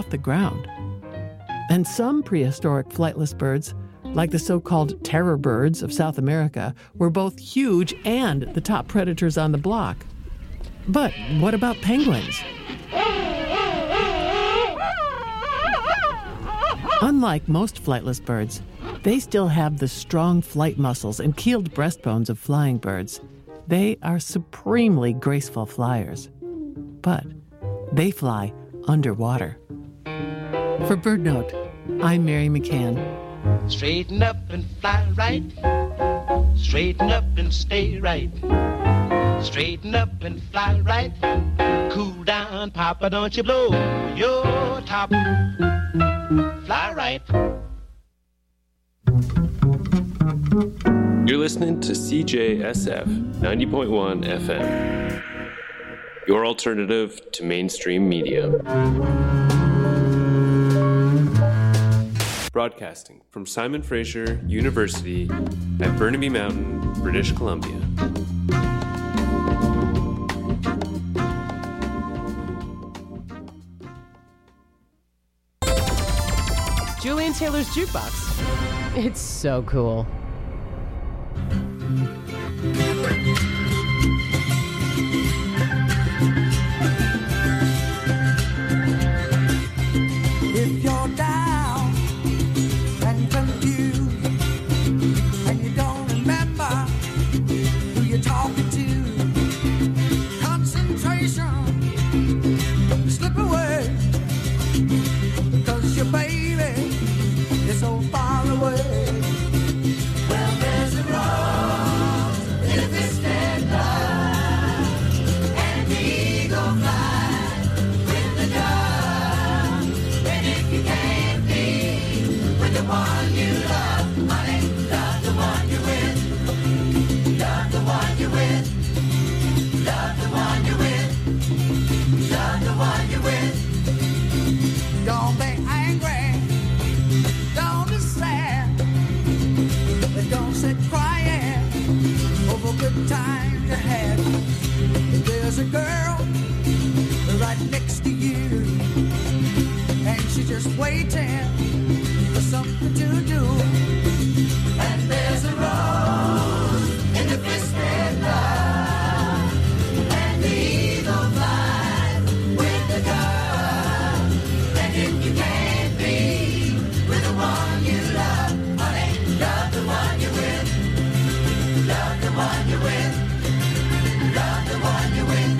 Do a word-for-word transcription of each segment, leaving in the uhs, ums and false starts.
the ground. And some prehistoric flightless birds, like the so-called terror birds of South America, were both huge and the top predators on the block. But what about penguins? Unlike most flightless birds, they still have the strong flight muscles and keeled breastbones of flying birds. They are supremely graceful flyers. But they fly underwater. For BirdNote, I'm Mary McCann. Straighten up and fly right. Straighten up and stay right. Straighten up and fly right. Cool down, Papa, don't you blow your top. Fly right. You're listening to C J S F ninety point one F M, your alternative to mainstream media. Broadcasting from Simon Fraser University at Burnaby Mountain, British Columbia. Julian Taylor's Jukebox. It's so cool. If you're down and confused and you don't remember who you're talking to, concentration slip away because your baby is so far away. Well, there's a rose in a distant love, and the eagle flies with the dove. And if you can't be with the one you love, honey, love the one you're with. Love the one you're with. Love the one you're with. Love the one you're with. Don't be angry. Don't be sad. Don't sit crying over good times you had. There's a girl right next to you, and she's just waiting for something to do. And there's a rose in the twisted love, and the eagle flies with the dove. And if you can't be with the one you love, honey, love the one you're with. Love the one you're with. Love the one you're with.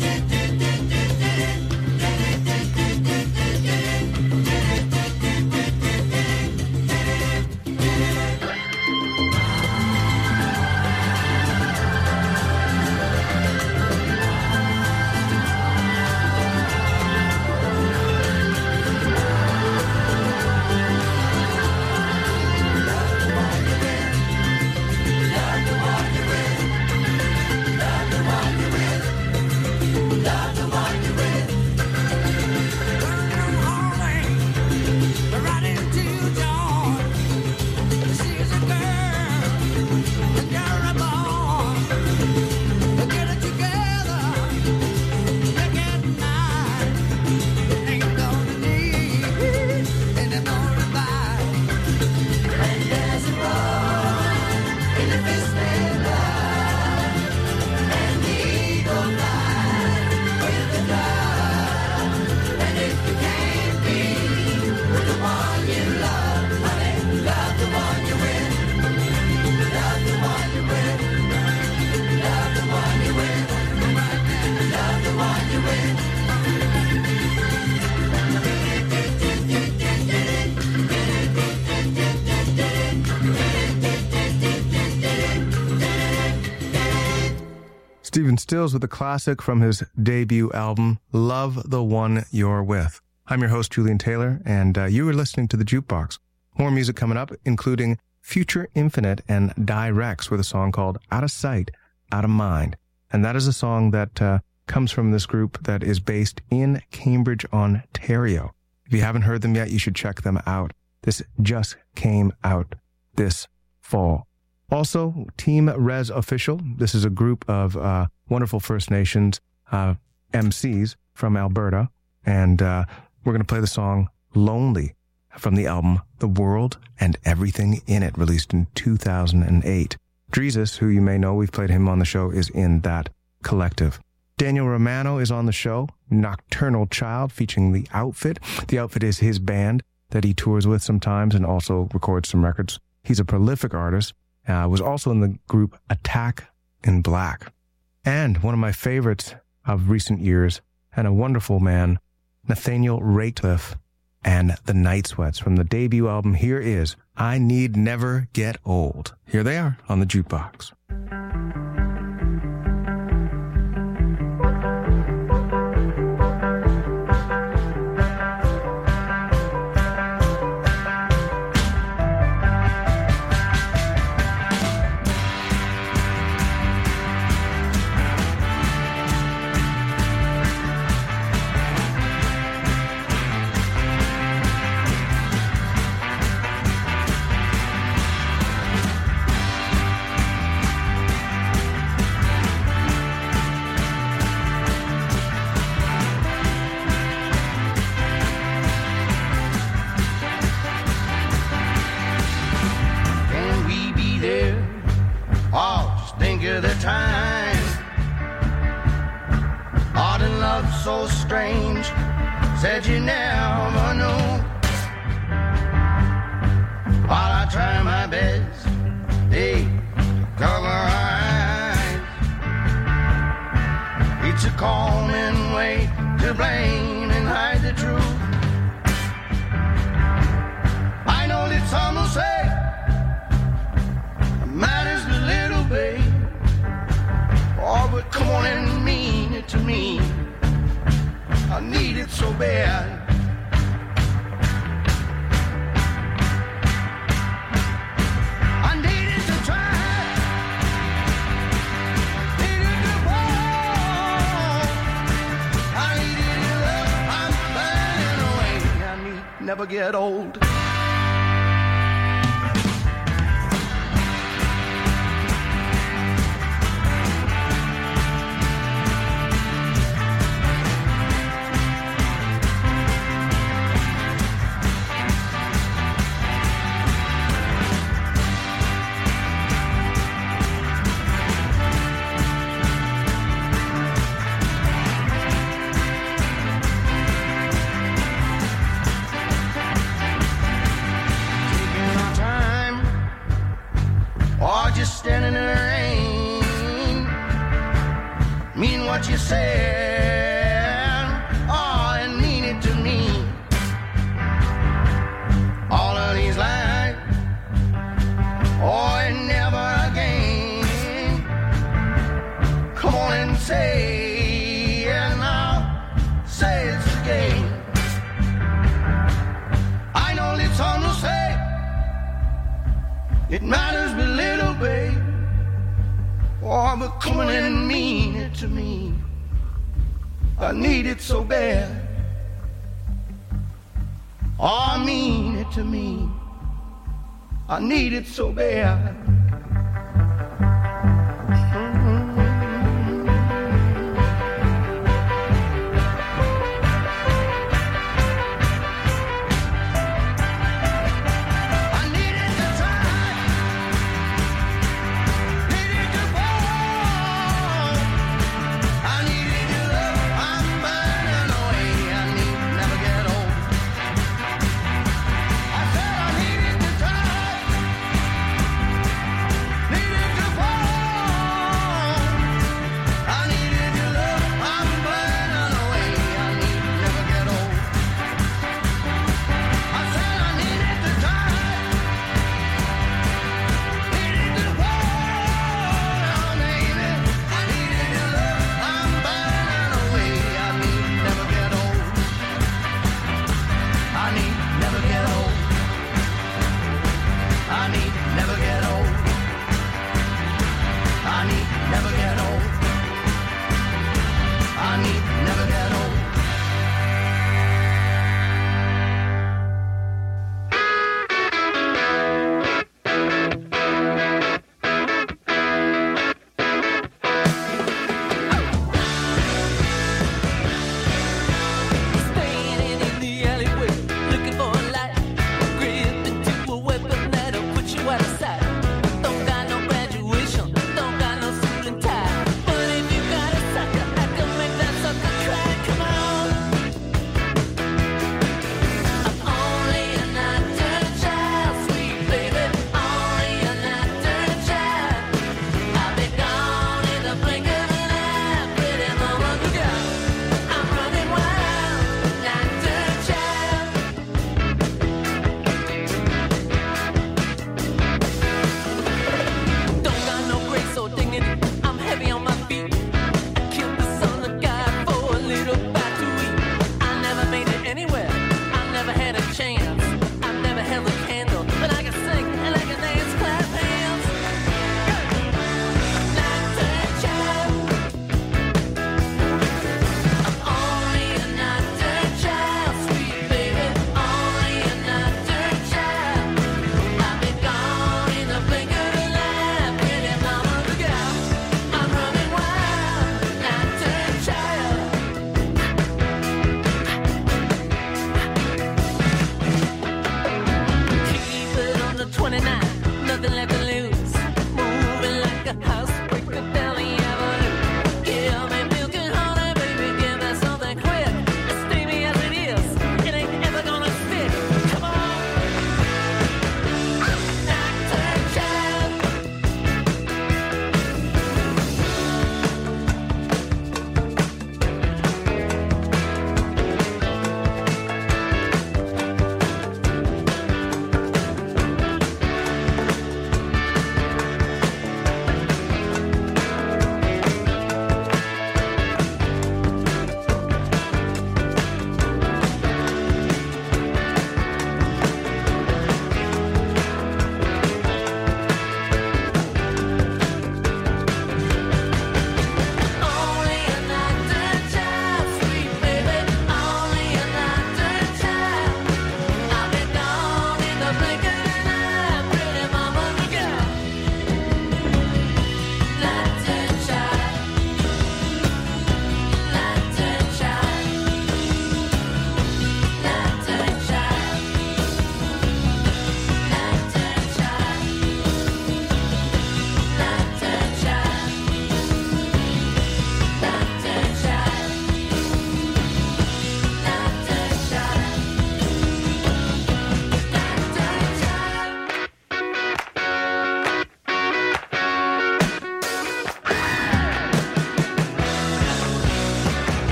Stephen Stills with a classic from his debut album, Love the One You're With. I'm your host, Julian Taylor, and uh, you are listening to The Jukebox. More music coming up, including Future Infinite and Die Rex with a song called Out of Sight, Out of Mind. And that is a song that uh, comes from this group that is based in Cambridge, Ontario. If you haven't heard them yet, you should check them out. This just came out this fall. Also, Team Res Official. This is a group of uh, wonderful First Nations uh, M Cs from Alberta. And uh, we're going to play the song Lonely from the album The World and Everything in It, released in two thousand eight. Dreezus, who you may know, we've played him on the show, is in that collective. Daniel Romano is on the show, Nocturnal Child, featuring The Outfit. The Outfit is his band that he tours with sometimes and also records some records. He's a prolific artist, uh, was also in the group Attack in Black. And one of my favorites of recent years, and a wonderful man, Nathaniel Rateliff and the Night Sweats. From the debut album, here is I Need Never Get Old. Here they are on the Jukebox. Said you never know. While I try my best, they cover our eyes. It's a common way to blame and hide the truth. I know that some will say it matters a little, babe. Oh, but come on and mean it to me. I need it so bad. I needed to try. Needed to fall. I needed to love. I'm burning away. I need never get old. Standing in the rain, mean what you said, oh, and mean it to me. All of these lies, oh, and never again. Come on and say, and I'll say it's again. I know that some will say it matters but little, babe. Oh, but come on and mean it to me. I need it so bad. Oh, mean it to me. I need it so bad.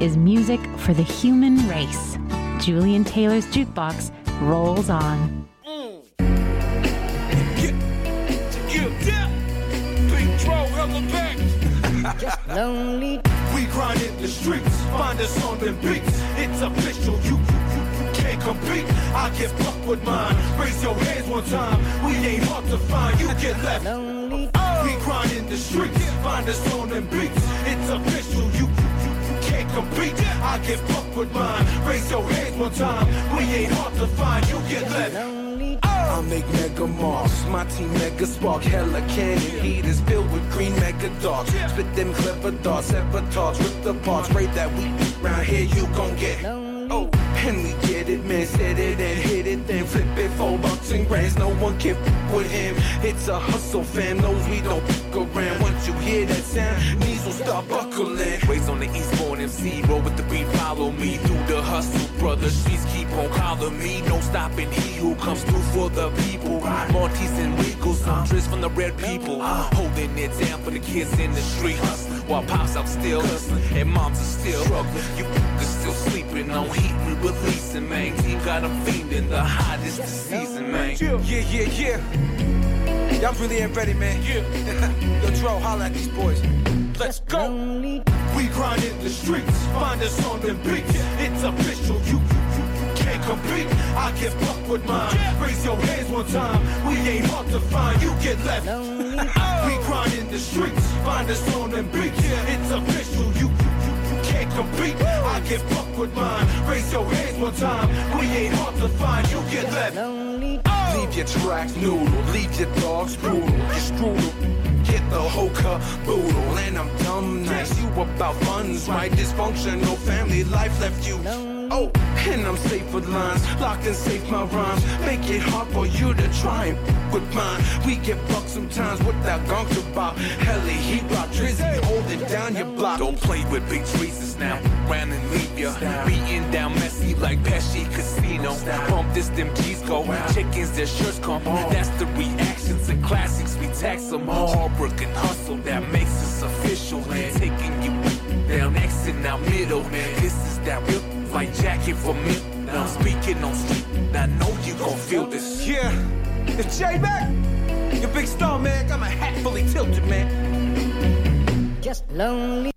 is music for the human race. Julian Taylor's Jukebox rolls on. Mm. Yeah. Yeah. Yeah. Big Dro, hella back. Just lonely. We grind in the streets, find us on them beats. It's official, you, you, you, you can't compete. I get fucked with mine. Raise your hands one time. We ain't hard to find. You get left lonely. Oh. We grind in the streets, find us on them beats. It's official, you, you, you, you can't compete. I get fucked with mine. Raise your hands one time. We ain't hard to find. You get left lonely. I make mega marks, my team mega spark, hella cannon heaters filled with green mega darts. Spit them clever darts, avatars, rip the parts. Pray that we round here you gon' get. Oh, and we get it, man, set it and hit it, then flip it, four bucks and grands. No one can f with him. It's a hustle, fam. Knows we don't f around. Once you hear that sound, knees will start buckling. Raised on the Eastbourne M C, roll with the beat, follow me through the hustle, brother. Streets keep on calling me, no stopping. He who comes through for the people. Maltese and Wiggles, I'm dressed from the red people. Holding it down for the kids in the streets. While pops out still hustling and moms are still struggling. You f***ers still sleeping on heat we releasing, man. Team got them fiending the hottest this season, man. Yeah, yeah, yeah. Y'all really ain't ready, man. Yeah. Yo, Dro, holla at these boys. Let's go. We grind in the streets, find us on them beats. It's official, you, you, you, you can't compete. I get fucked with mine. Raise your hands one time. We ain't hard to find. You get left. We grind in the streets, find us on them beats. It's official, you, you, you, you can't compete. I get fucked with mine. Raise your hands one time. We ain't hard to find. You get left. Leave your tracks noodle, leave your dogs brutal, your strudel, get the whole caboodle. And I'm dumb nice, you about funds, right? Dysfunctional family life left you. Oh, and I'm safe with lines, locked and safe my rhymes. Make it hard for you to try and with mine. We get bucked sometimes without gunk about. Helly, he rock drizzy, holding down your block. Don't play with big trees now, round and leave ya. Beating down messy like Pesci Casino. Bump this, them G's go. Chickens, their shirts come. That's the reactions and classics, we tax them. Hard work and hustle, that makes us official. Taking you down, exit now middle. This is that real like jacket for me. Now I'm speaking on street, I know you gon' feel this. Yeah, it's J-Mac, your big star, man. Got my hat fully tilted, man. Just lonely.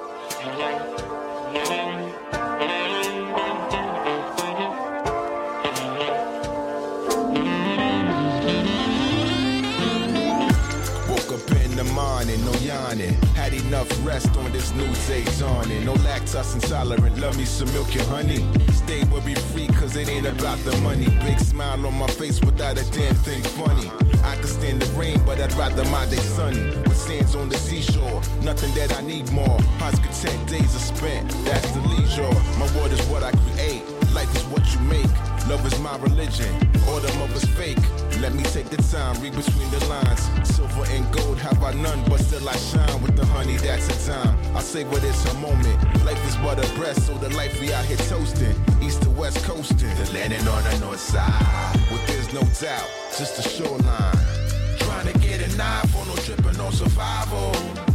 No yawning, had enough rest on this new day's on it. No lactose intolerant, love me some milk and honey. Stay where we free, cause it ain't about the money. Big smile on my face without a damn thing funny. I could stand the rain, but I'd rather my day sunny. With sands on the seashore, nothing that I need more. Hearts content, days are spent, that's the leisure. My word is what I create, life is what you make. Love is my religion, all the love is fake. Let me take the time, read between the lines. Silver and gold have I none, but still I shine with the honey, that's a time. I say what it's a moment. Life is but a breath, so the life we out here toasting. East to west coasting, the landing on the north side. Well, there's no doubt, just a shoreline. Trying to get a knife on no tripping on survival.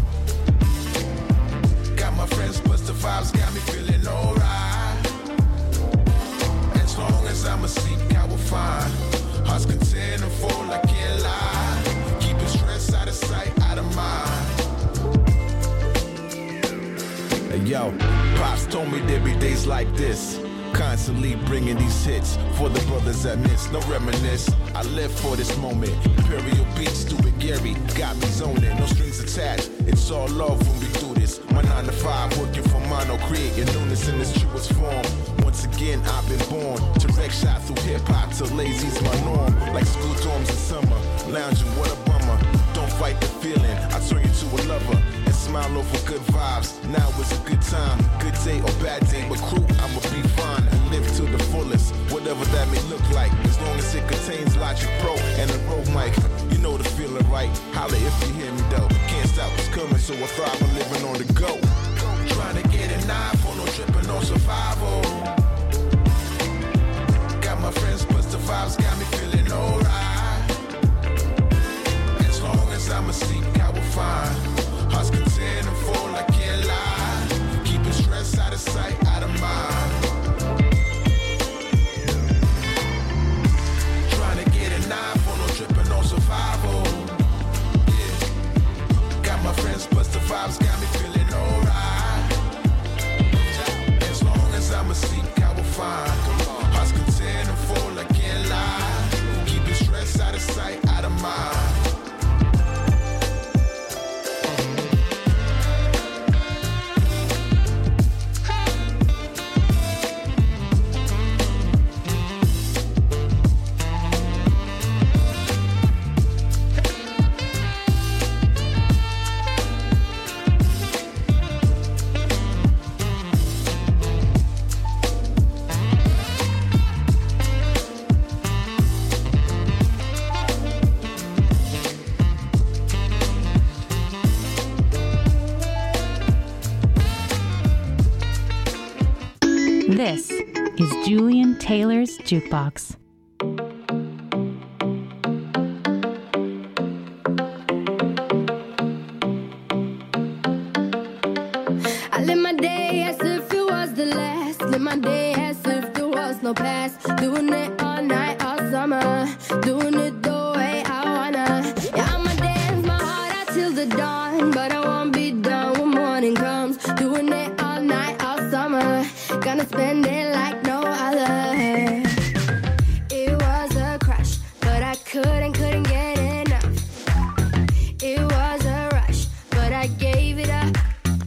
Got my friends, plus the vibes got me feeling alright. As long as I'm asleep, I will find. Hearts content and full, I can't lie. Keeping stress out of sight, out of mind. Hey yo, Pops told me there'd be days like this. Constantly bringing these hits for the brothers that miss. No reminisce, I live for this moment. Imperial beats, stupid Gary, got me zoning. No strings attached, it's all love when we do this. My nine to five, working for mono, creating newness in its truest form. Once again, I've been born to wreck shot through hip-hop till lazy's my norm. Like school dorms in summer, lounging, what a bummer. Don't fight the feeling, I turn you to a lover. And smile over good vibes, now it's a good time. Good day or bad day, but crew, I'ma be fine. And live to the fullest, whatever that may look like. As long as it contains Logic Pro and a Rode mic. You know the feeling right, holla if you hear me though. Can't stop what's coming, so I thrive on living on the go. Trying to get a knife on no tripping on survival. Got my friends, plus the vibes got me feeling alright. As long as I'm asleep, I will find. Hearts content and full, I can't lie. Keeping stress out of sight. Julian Taylor's Jukebox. I live my day as if it was the last. Live my day as if there was no past. Doing it all night, all summer. Doing it the way I wanna. Yeah, I'ma dance my heart out till the dawn. But I won't be done when morning comes. Doing it all night, all summer. Gonna spend it like no other. It was a crush, but I couldn't, couldn't get enough. It was a rush, but I gave it up.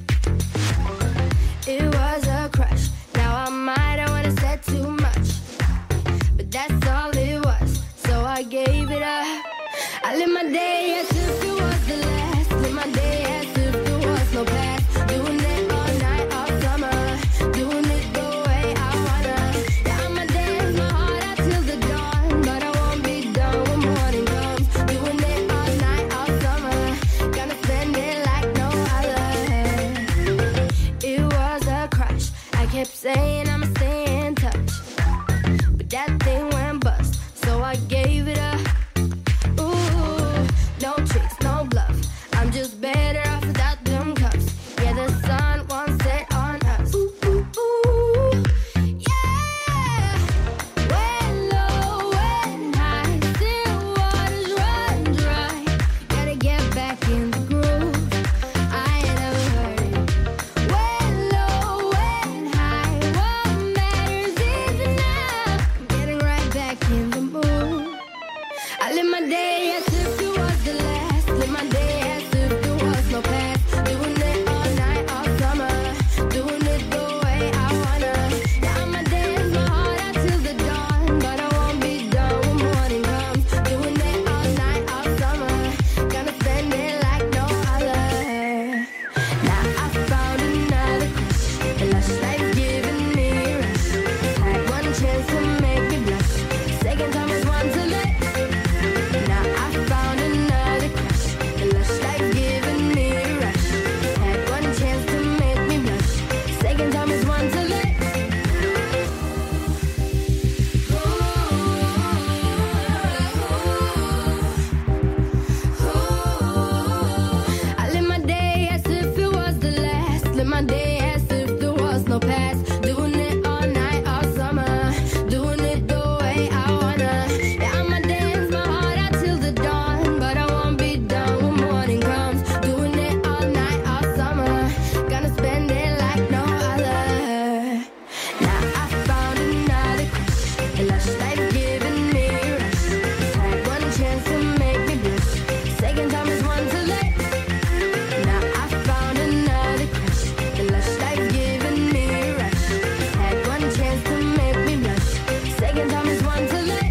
It was a crush. Now I might have wanna said too much, but that's all it was. So I gave it up. I live my day as if it was the last. Live my day as if there was no past. Doing it all night, all summer. Doing it the way I wanna. Yeah, I'ma dance my heart out till the dawn, but I won't be done when morning comes. Doing it all night, all summer. Gonna spend it like no other. It was a crush. I kept saying I'ma stay in touch, but that thing went bust, so I gave it up. Ooh, no tricks, no bluff. I'm just better off without them cups. Yeah, the sun won't set on us. Ooh, ooh, ooh. Yeah. When low, when high, still waters run dry. Gotta get back in the groove. I ain't never heard it. When low, when high, what matters is enough. Getting right back in the mood. I live my day as if it was the last. Live my day as if there was no past. Doing it all night, all summer. Doing it the way I wanna. Yeah, I'ma dance my heart out till the dawn, but I won't be done when morning comes. Doing it all night, all summer. Gonna spend it like no other. Now I found another crush. The lush life giving me a rush. Had one chance to make me blush. Second time is one to let. Now I found another crush. The lush life giving me a rush. Had one chance to make me blush. Second time is one to let. I live my day as if it was the last. Live my day as if there was no past. Doing it all night, all summer. Doing it the way I wanna. Yeah, I'ma dance my heart out till the dawn, but I won't be done when morning comes. Doing it all night, all summer. Gonna spend it like no other. Now I found another crush. The lush life giving me a rush. Had one chance to make me blush. Second time is one to let. Now I found another crush. The lush life giving me a rush. Had one chance to make me blush. Second time is one to let.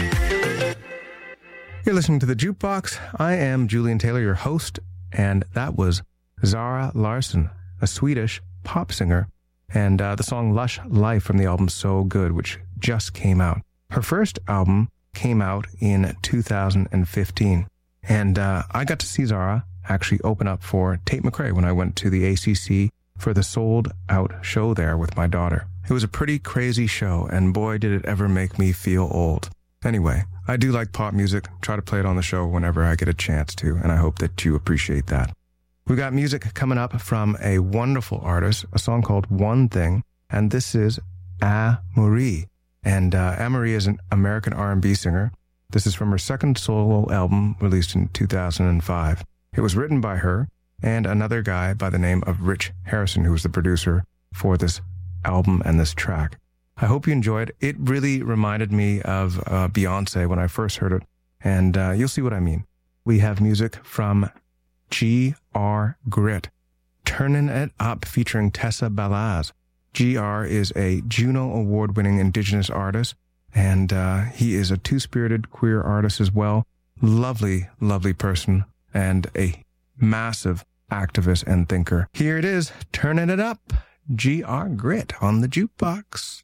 You're listening to The Jukebox. I am Julian Taylor, your host, and that was Zara Larsson, a Swedish pop singer, and uh, the song Lush Life from the album So Good, which just came out. Her first album came out in two thousand fifteen, and uh, I got to see Zara actually open up for Tate McRae when I went to the A C C for the sold-out show there with my daughter. It was a pretty crazy show, and boy, did it ever make me feel old. Anyway, I do like pop music, try to play it on the show whenever I get a chance to, and I hope that you appreciate that. We got music coming up from a wonderful artist, a song called One Thing, and this is A-Marie. And uh, A-Marie is an American R and B singer. This is from her second solo album released in two thousand five. It was written by her and another guy by the name of Rich Harrison, who was the producer for this album and this track. I hope you enjoyed. It really reminded me of uh, Beyonce when I first heard it, and uh, you'll see what I mean. We have music from G R Grit, Turnin' It Up, featuring Tessa Balaz. G R is a Juno Award-winning Indigenous artist, and uh, he is a two-spirited queer artist as well. Lovely, lovely person, and a massive activist and thinker. Here it is, Turnin' It Up, G R Grit on the Jukebox.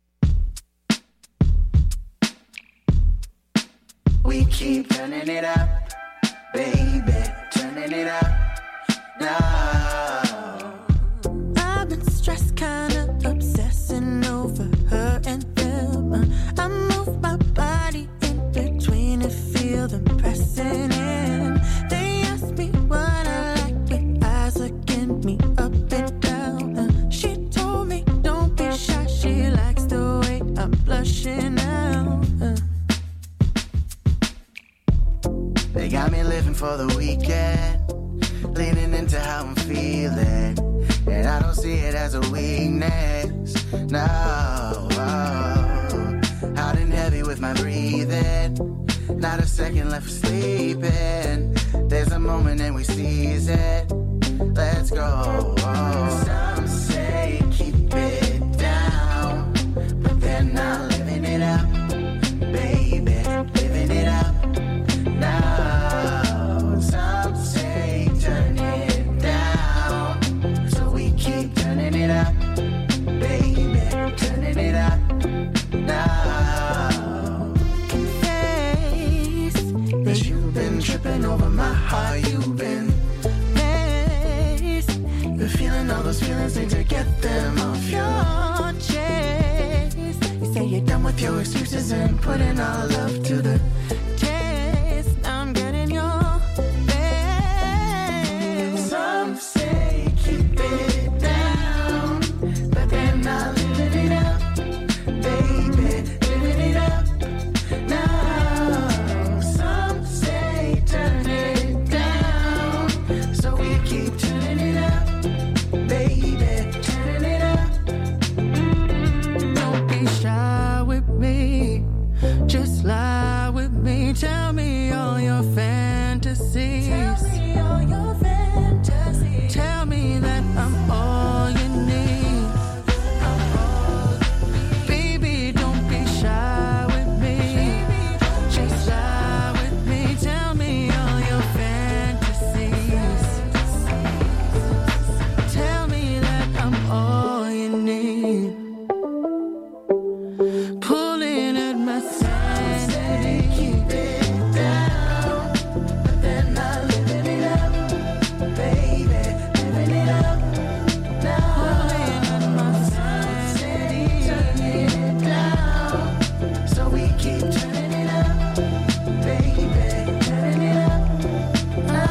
We keep turning it up, baby, turning it up now. I've been stressed, kinda obsessing over her and them. I move my body in between and feel them pressing in. They ask me what I like with eyes looking me up and down. Uh, she told me don't be shy, she likes the way I'm blushing now. Uh. They got me living for the weekend, leaning into how I'm feeling, and I don't see it as a weakness, no. Hot and heavy with my breathing, not a second left for sleeping. There's a moment and we seize it, let's go. Some say keep it down, but they're not living it up, baby, living it up now. Some say turn it down, so we keep turning it up, baby, turning it up now. Confess that you've been tripping over my heart, you've been messed. Been feeling all those feelings, need to get them off your chest. You say you're done with your excuses and putting our love to the test. Now I'm getting your best. Some say keep it down, but they're not living it up, baby, living it up now. Some say turn it down, so we keep turning it up, baby, turning it up. Don't be shy with me, just lie with me. Tell me all your fantasies. Tell me all your fantasies. Tell me that I'm all you need. Baby, don't be shy with me, just lie with me. Tell me all your fantasies. Tell me that I'm all you need. Pulling at my sanity. Keep it down, but they're not living it up, baby, living it up now. Pulling at my Sanity, turning it down, so we keep turning it up, baby, turning it up now.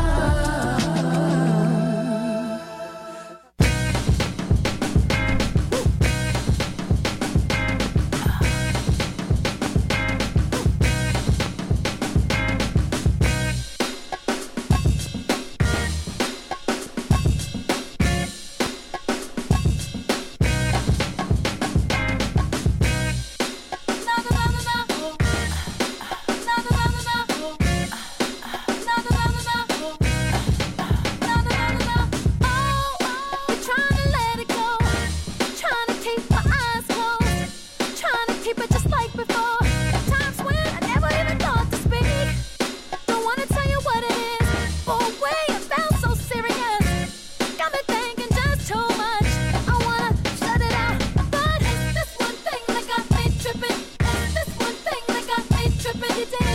Tripping, this one thing that got me tripping.